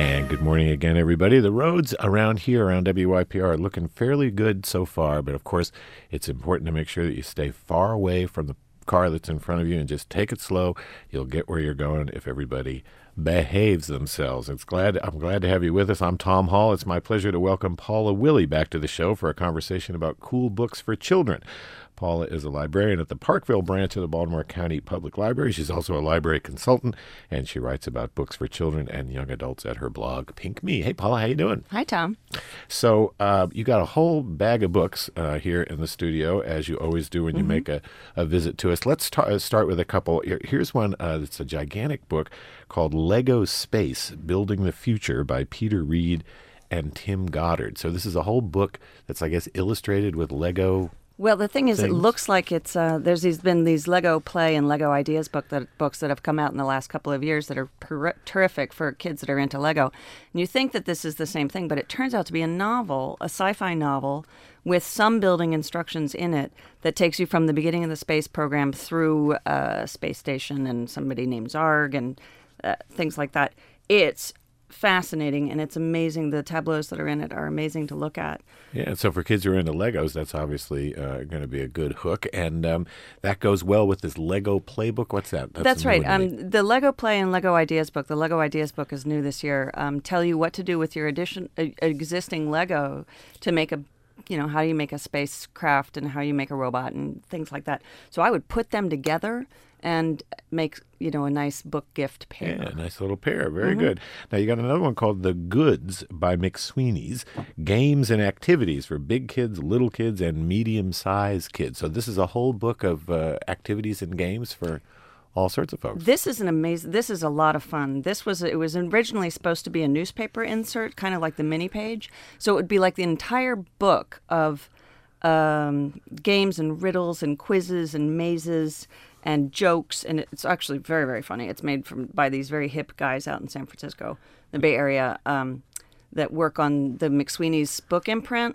And good morning again, everybody. The roads around here, around WYPR, are looking fairly good so far, but of course, it's important to make sure that you stay far away from the car that's in front of you and just take it slow. You'll get where you're going if everybody behaves themselves. I'm glad to have you with us. I'm Tom Hall. It's my pleasure to welcome Paula Willey back to the show for a conversation about cool books for children. Paula is a librarian at the Parkville branch of the Baltimore County Public Library. She's also a library consultant, and she writes about books for children and young adults at her blog, Pink Me. Hey, Paula, how you doing? Hi, Tom. So you got a whole bag of books here in the studio, as you always do when you make a visit to us. Let's start with a couple. Here's one that's a gigantic book called Lego Space, Building the Future by Peter Reed and Tim Goddard. So this is a whole book that's, I guess, illustrated with Lego. Well, the thing is, things. It looks like it's been these Lego Play and Lego Ideas books that have come out in the last couple of years that are terrific for kids that are into Lego. And you think that this is the same thing, but it turns out to be a novel, a sci-fi novel, with some building instructions in it that takes you from the beginning of the space program through a space station and somebody named Zarg and things like that. It's fascinating, and it's amazing. The tableaus that are in it are amazing to look at. Yeah, and so for kids who are into Legos, that's obviously going to be a good hook, and that goes well with this Lego Playbook. What's that? That's right. The Lego Play and Lego Ideas book, the Lego Ideas book is new this year, tell you what to do with your existing Lego to make how you make a spacecraft and how you make a robot and things like that. So I would put them together and make, a nice book gift pair. Yeah, a nice little pair. Very good. Now, you got another one called The Goods by McSweeney's, Games and Activities for Big Kids, Little Kids, and Medium-Sized Kids. So this is a whole book of activities and games for all sorts of folks. This is this is a lot of fun. It was originally supposed to be a newspaper insert, kind of like the mini page. So it would be like the entire book of games and riddles and quizzes and mazes and jokes, and it's actually very, very funny. It's made by these very hip guys out in San Francisco, the Bay Area, that work on the McSweeney's book imprint.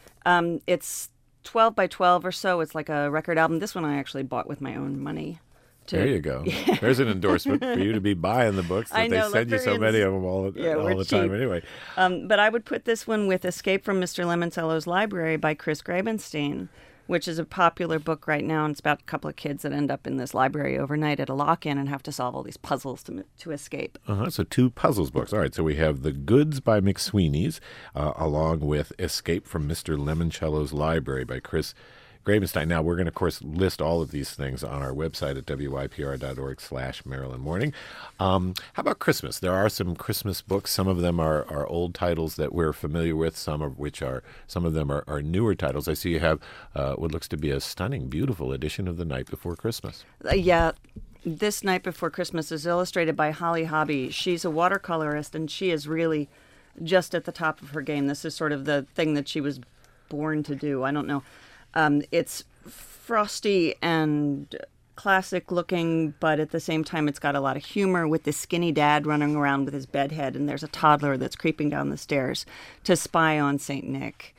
It's 12 by 12 or so. It's like a record album. This one I actually bought with my own money. There you go. Yeah. There's an endorsement for you to be buying the books that they send you so many of them all the time anyway. But I would put this one with Escape from Mr. Lemoncello's Library by Chris Grabenstein, which is a popular book right now, and it's about a couple of kids that end up in this library overnight at a lock-in and have to solve all these puzzles to escape. So 2 puzzles books. All right, so we have The Goods by McSweeney's, along with Escape from Mr. Lemoncello's Library by Chris Grabenstein. Now, we're going to, of course, list all of these things on our website at wypr.org/Maryland Morning. How about Christmas? There are some Christmas books. Some of them are old titles that we're familiar with, some of them are newer titles. I see you have what looks to be a stunning, beautiful edition of The Night Before Christmas. Yeah. This Night Before Christmas is illustrated by Holly Hobby. She's a watercolorist, and she is really just at the top of her game. This is sort of the thing that she was born to do. I don't know. It's frosty and classic looking, but at the same time it's got a lot of humor with this skinny dad running around with his bedhead, and there's a toddler that's creeping down the stairs to spy on St. Nick.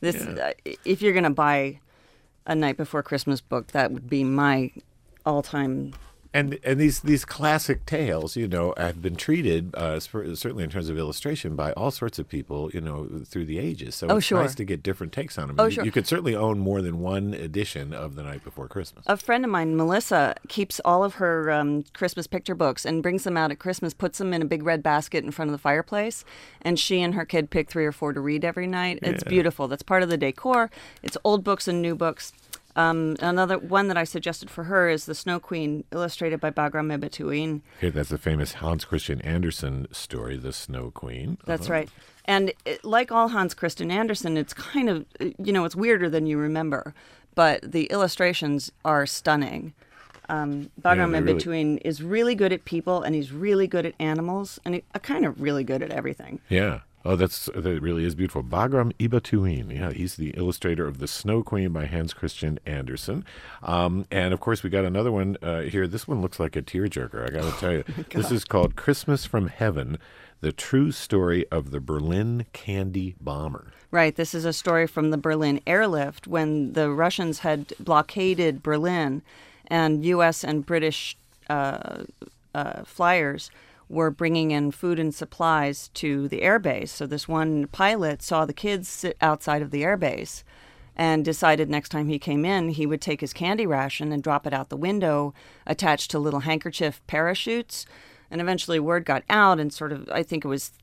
If you're going to buy a Night Before Christmas book, that would be my all-time. And these classic tales, have been treated, certainly in terms of illustration, by all sorts of people, through the ages. So it's nice to get different takes on them. You could certainly own more than one edition of The Night Before Christmas. A friend of mine, Melissa, keeps all of her Christmas picture books and brings them out at Christmas, puts them in a big red basket in front of the fireplace, and she and her kid pick 3 or 4 to read every night. Yeah. It's beautiful. That's part of the decor. It's old books and new books. Another one that I suggested for her is The Snow Queen, illustrated by Bagram Ibatuin. Okay, that's the famous Hans Christian Andersen story, The Snow Queen. That's right. And like all Hans Christian Andersen, it's kind of, it's weirder than you remember, but the illustrations are stunning. Bagram Ibatuin is really good at people, and he's really good at animals, and kind of really good at everything. Yeah. Oh, that really is beautiful. Bagram Ibatuin. Yeah, he's the illustrator of The Snow Queen by Hans Christian Andersen. And, of course, we got another one here. This one looks like a tearjerker, I got to tell you. This is called Christmas from Heaven, The True Story of the Berlin Candy Bomber. Right. This is a story from the Berlin airlift when the Russians had blockaded Berlin, and U.S. and British flyers were bringing in food and supplies to the airbase. So this one pilot saw the kids sit outside of the airbase and decided next time he came in, he would take his candy ration and drop it out the window attached to little handkerchief parachutes. And eventually word got out, and sort of, I think it was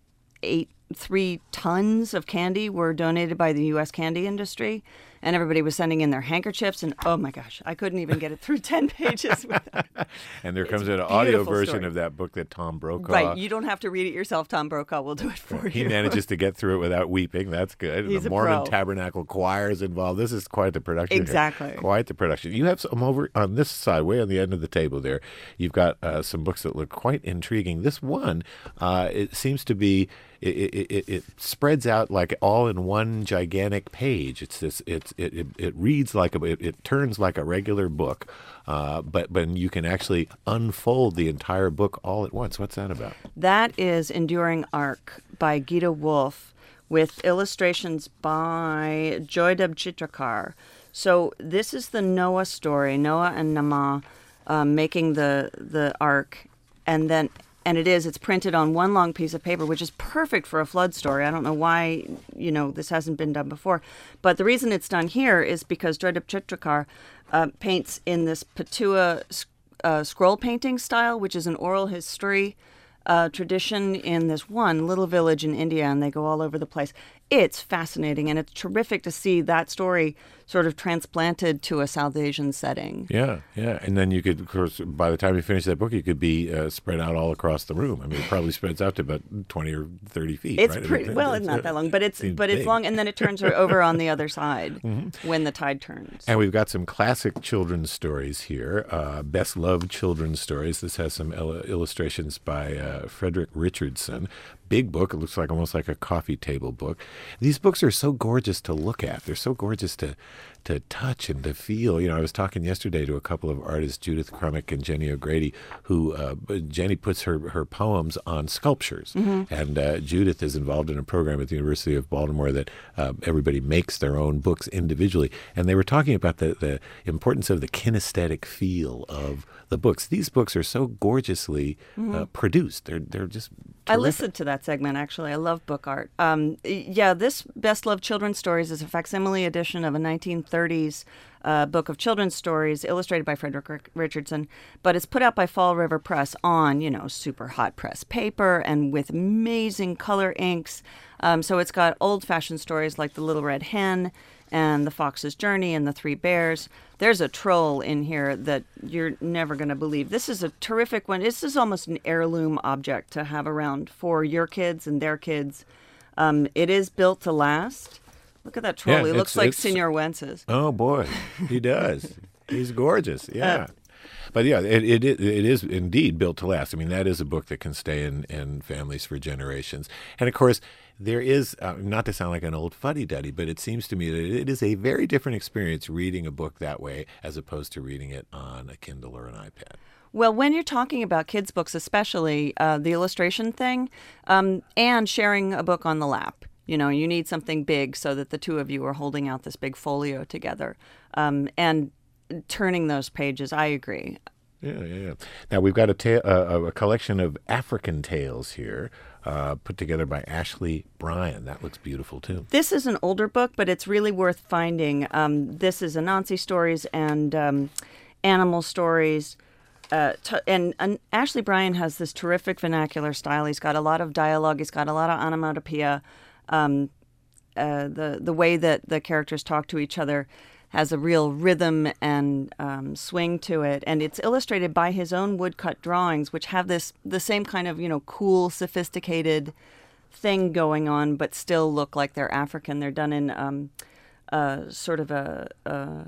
3 tons of candy were donated by the U.S. candy industry, and everybody was sending in their handkerchiefs, and oh my gosh, I couldn't even get it through 10 pages without. And there comes an audio version story of that book that Tom Brokaw. Right, you don't have to read it yourself. Tom Brokaw will do it for you. He manages to get through it without weeping. That's good. He's the a Mormon pro. Tabernacle Choir is involved. This is quite the production. here. Exactly. Quite the production. You have some over on this side, way on the end of the table there. You've got some books that look quite intriguing. This one, it seems to be. It spreads out like all in one gigantic page. It's this. It reads like it turns like a regular book, but you can actually unfold the entire book all at once. What's that about? That is Enduring Arc by Gita Wolf, with illustrations by Joydub Chitrakar. So this is the Noah story, Noah and Nama making the ark, and it's printed on one long piece of paper, which is perfect for a flood story. I don't know why, this hasn't been done before. But the reason it's done here is because Joydub Chitrakar paints in this Patua scroll painting style, which is an oral history tradition in this one little village in India, and they go all over the place. It's fascinating, and it's terrific to see that story sort of transplanted to a South Asian setting. Yeah. And then you could, of course, by the time you finish that book, you could be spread out all across the room. I mean, it probably spreads out to about 20 or 30 feet. It's right? pretty well, it's not that long, but it's big. long, and then it turns over on the other side when the tide turns. And we've got some classic children's stories here, best loved children's stories. This has some illustrations by Frederick Richardson. Big book. It looks like almost like a coffee table book. These books are so gorgeous to look at. They're so gorgeous to touch and to feel. I was talking yesterday to a couple of artists, Judith Crummick and Jenny O'Grady, who Jenny puts her poems on sculptures. And Judith is involved in a program at the University of Baltimore that everybody makes their own books individually. And they were talking about the importance of the kinesthetic feel of the books. These books are so gorgeously produced. They're just terrific. I listened to that segment, actually. I love book art. This Best Loved Children's Stories is a facsimile edition of a 1930s book of children's stories illustrated by Frederick Richardson, but it's put out by Fall River Press on, super hot press paper and with amazing color inks. So it's got old-fashioned stories like The Little Red Hen and The Fox's Journey and The Three Bears. There's a troll in here that you're never going to believe. This is a terrific one. This is almost an heirloom object to have around for your kids and their kids. It is built to last. Look at that troll. Yeah, he looks like Senor Wences. Oh, boy. He does. He's gorgeous. Yeah. But yeah, it is indeed built to last. I mean, that is a book that can stay in families for generations. And of course, there is, not to sound like an old fuddy-duddy, but it seems to me that it is a very different experience reading a book that way as opposed to reading it on a Kindle or an iPad. Well, when you're talking about kids' books, especially the illustration thing, and sharing a book on the lap, you need something big so that the two of you are holding out this big folio together. And turning those pages, I agree. Yeah. Now, we've got a collection of African tales here put together by Ashley Bryan. That looks beautiful, too. This is an older book, but it's really worth finding. This is Anansi stories and animal stories. And Ashley Bryan has this terrific vernacular style. He's got a lot of dialogue. He's got a lot of onomatopoeia. The way that the characters talk to each other has a real rhythm and swing to it. And it's illustrated by his own woodcut drawings, which have the same kind of, cool, sophisticated thing going on, but still look like they're African. They're done in sort of a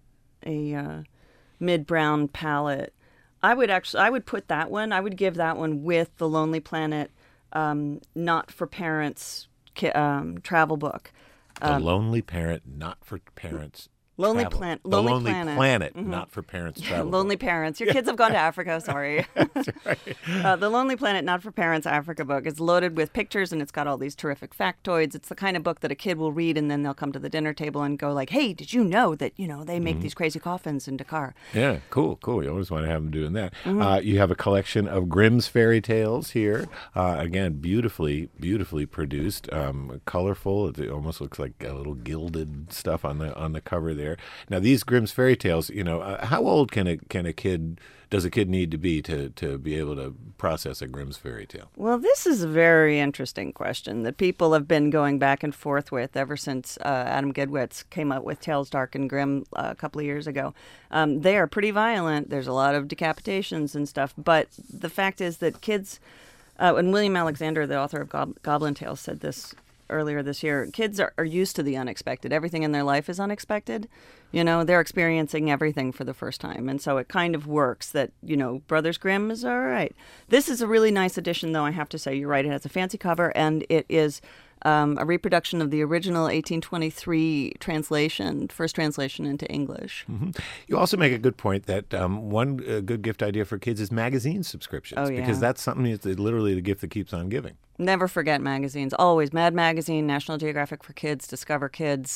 mid-brown palette. I would put that one, I would give that one with The Lonely Planet, Not for Parents travel book. The Lonely Parent, Not for Parents Lonely travel. Planet. The Lonely Planet. Planet, not for parents travel. Lonely Parents. Your kids have gone to Africa, sorry. That's right. The Lonely Planet, Not for Parents Africa book is loaded with pictures, and it's got all these terrific factoids. It's the kind of book that a kid will read, and then they'll come to the dinner table and go like, hey, did you know that, they make these crazy coffins in Dakar? Yeah, cool. You always want to have them doing that. You have a collection of Grimm's fairy tales here. Again, beautifully produced, colorful. It almost looks like a little gilded stuff on the cover there. Now, these Grimm's fairy tales, how old does a kid need to be able to process a Grimm's fairy tale? Well, this is a very interesting question that people have been going back and forth with ever since Adam Gedwitz came out with Tales Dark and Grimm a couple of years ago. They are pretty violent. There's a lot of decapitations and stuff. But the fact is that kids, and William Alexander, the author of Goblin Tales, said this earlier this year, kids are used to the unexpected. Everything in their life is unexpected. They're experiencing everything for the first time. And so it kind of works that, Brothers Grimm is all right. This is a really nice edition, though, I have to say. You're right. It has a fancy cover, and it is a reproduction of the original 1823 translation, first translation into English. Mm-hmm. You also make a good point that one good gift idea for kids is magazine subscriptions. Oh, yeah. Because that's something that's literally the gift that keeps on giving. Never forget magazines. Always. Mad Magazine, National Geographic for Kids, Discover Kids,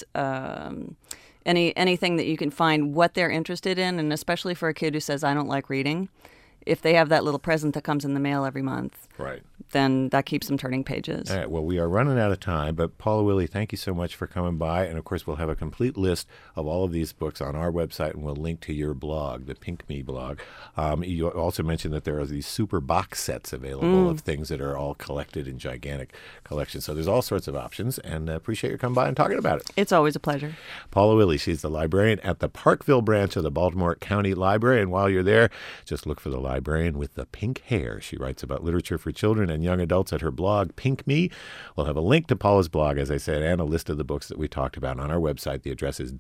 anything that you can find what they're interested in, and especially for a kid who says, I don't like reading. If they have that little present that comes in the mail every month, right, then that keeps them turning pages. All right, well, we are running out of time, but Paula Willey, thank you so much for coming by. And, of course, we'll have a complete list of all of these books on our website, and we'll link to your blog, the Pink Me blog. You also mentioned that there are these super box sets available of things that are all collected in gigantic collections. So there's all sorts of options, and appreciate your coming by and talking about it. It's always a pleasure. Paula Willey, she's the librarian at the Parkville branch of the Baltimore County Library. And while you're there, just look for the librarian with the pink hair. She writes about literature for children and young adults at her blog, Pink Me. We'll have a link to Paula's blog, as I said, and a list of the books that we talked about on our website. The address is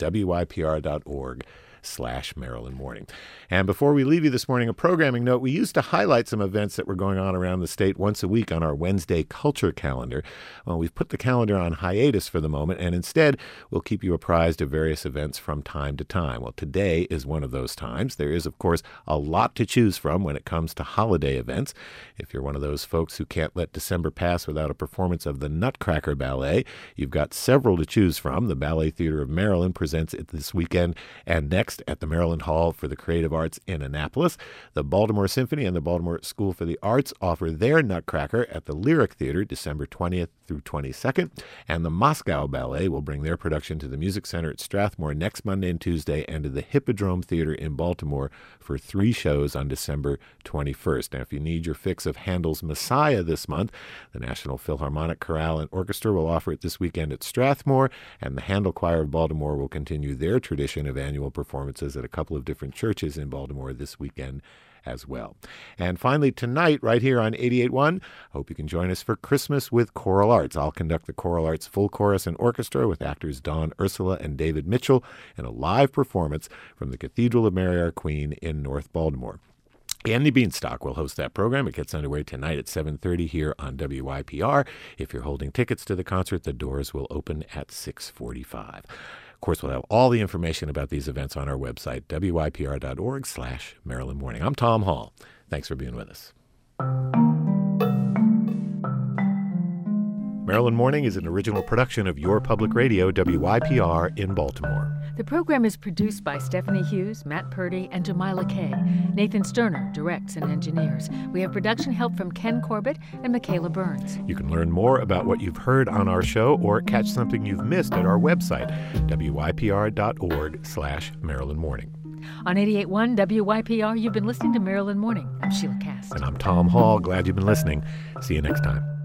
wypr.org/Maryland Morning. And before we leave you this morning, a programming note. We used to highlight some events that were going on around the state once a week on our Wednesday culture calendar. Well, we've put the calendar on hiatus for the moment, and instead we'll keep you apprised of various events from time to time. Well, today is one of those times. There is, of course, a lot to choose from when it comes to holiday events. If you're one of those folks who can't let December pass without a performance of the Nutcracker Ballet, you've got several to choose from. The Ballet Theater of Maryland presents it this weekend and next at the Maryland Hall for the Creative Arts in Annapolis. The Baltimore Symphony and the Baltimore School for the Arts offer their Nutcracker at the Lyric Theater December 20th through 22nd. And the Moscow Ballet will bring their production to the Music Center at Strathmore next Monday and Tuesday, and to the Hippodrome Theater in Baltimore for 3 shows on December 21st. Now, if you need your fix of Handel's Messiah this month, the National Philharmonic Chorale and Orchestra will offer it this weekend at Strathmore, and the Handel Choir of Baltimore will continue their tradition of annual performances at a couple of different churches in Baltimore this weekend as well. And finally, tonight, right here on 88.1, hope you can join us for Christmas with Choral Arts. I'll conduct the Choral Arts Full Chorus and Orchestra with actors Dawn Ursula and David Mitchell in a live performance from the Cathedral of Mary Our Queen in North Baltimore. Andy Beanstalk will host that program. It gets underway tonight at 7:30 here on WYPR. If you're holding tickets to the concert, the doors will open at 6:45. Of course, we'll have all the information about these events on our website, wypr.org/Maryland Morning. I'm Tom Hall. Thanks for being with us. Maryland Morning is an original production of Your Public Radio, WYPR, in Baltimore. The program is produced by Stephanie Hughes, Matt Purdy, and Jamila Kay. Nathan Sterner directs and engineers. We have production help from Ken Corbett and Michaela Burns. You can learn more about what you've heard on our show or catch something you've missed at our website, wypr.org/Maryland Morning. On 88.1 WYPR, you've been listening to Maryland Morning. I'm Sheila Cass. And I'm Tom Hall. Glad you've been listening. See you next time.